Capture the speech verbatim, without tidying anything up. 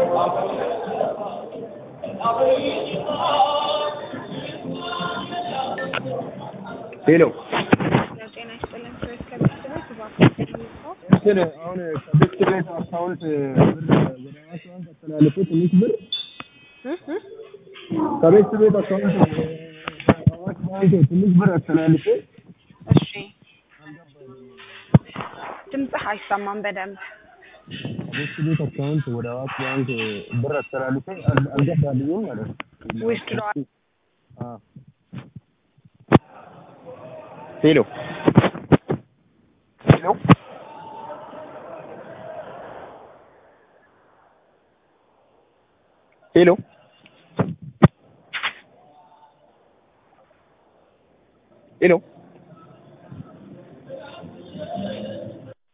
ሄሎ ጤና ይስጥልን ፍሬስ ከቤት ቤት ባክዎ እንትን አሁን ከቤት ቤት አካውንት ብር ወደ አዋሽ ባንክ አስተላልፎ ትንሽ ብር ከቤት ቤት አካውንት አዋሽ ባንክ ትንሽ ብር አስተላልፎ እሺ ድምፅህ አይሰማም በደንብ ከቤት ቤት አካውንት ወደ አዋሽ ባንክ ብር አስተላልፎ አልገባልኝም ማለት ነው ዊዝድሮ አዎ ሄሎ ሄሎ ሄሎ ሄሎ